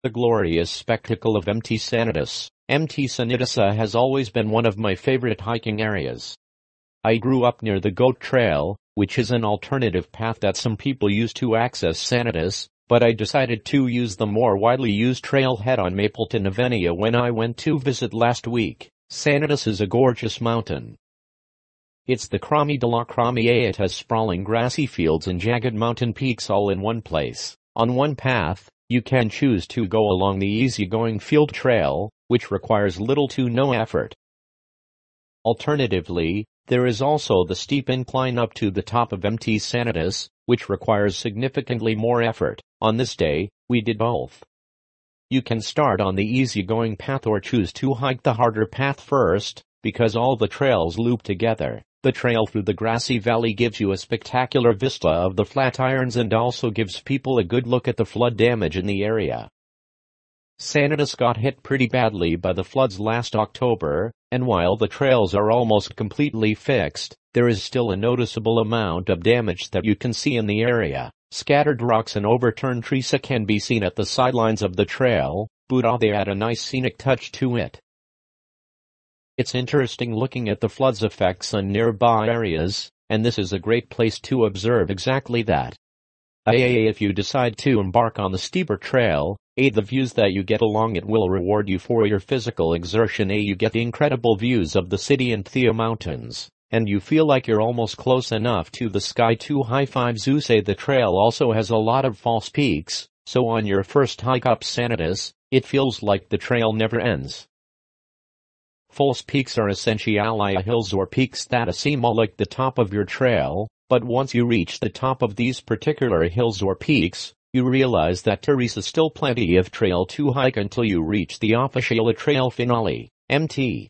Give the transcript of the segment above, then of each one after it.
The glorious spectacle of Mt. Sanitas. Mt. Sanitas has always been one of my favorite hiking areas. I grew up near the Goat Trail, which is an alternative path that some people use to access Sanitas, but I decided to use the more widely used trailhead on Mapleton Avenue when I went to visit last week. Sanitas is a gorgeous mountain. It's the Crame de la Crame. It has sprawling grassy fields and jagged mountain peaks all in one place. On one path, you can choose to go along the easygoing field trail, which requires little to no effort. Alternatively, there is also the steep incline up to the top of Mt. Sanitas, which requires significantly more effort. On this day, we did both. You can start on the easygoing path or choose to hike the harder path first, because all the trails loop together. The trail through the grassy valley gives you a spectacular vista of the Flatirons and also gives people a good look at the flood damage in the area. Sanitas got hit pretty badly by the floods last October, and while the trails are almost completely fixed, there is still a noticeable amount of damage that you can see in the area. Scattered rocks and overturned trees can be seen at the sidelines of the trail, but they add a nice scenic touch to it. It's interesting looking at the flood's effects on nearby areas, and this is a great place to observe exactly that. If you decide to embark on the steeper trail, the views that you get along it will reward you for your physical exertion. You get incredible views of the city and the mountains, and you feel like you're almost close enough to the sky to high five. The trail also has a lot of false peaks, so on your first hike up Sanitas, it feels like the trail never ends. False peaks are essentially hills or peaks that seem like the top of your trail, but once you reach the top of these particular hills or peaks, you realize that there is still plenty of trail to hike until you reach the official trail finale, Mt.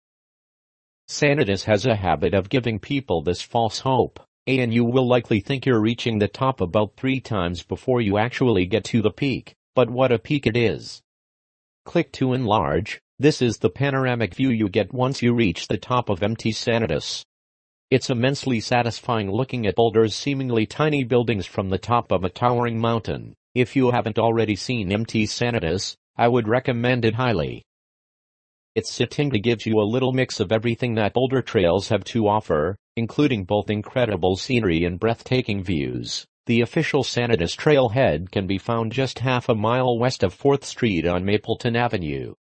Sanitas has a habit of giving people this false hope, and you will likely think you're reaching the top about 3 times before you actually get to the peak, but what a peak it is. Click to enlarge. This is the panoramic view you get once you reach the top of Mt. Sanitas. It's immensely satisfying looking at Boulder's seemingly tiny buildings from the top of a towering mountain. If you haven't already seen Mt. Sanitas, I would recommend it highly. Its setting gives you a little mix of everything that Boulder trails have to offer, including both incredible scenery and breathtaking views. The official Sanitas trailhead can be found just half a mile west of 4th Street on Mapleton Avenue.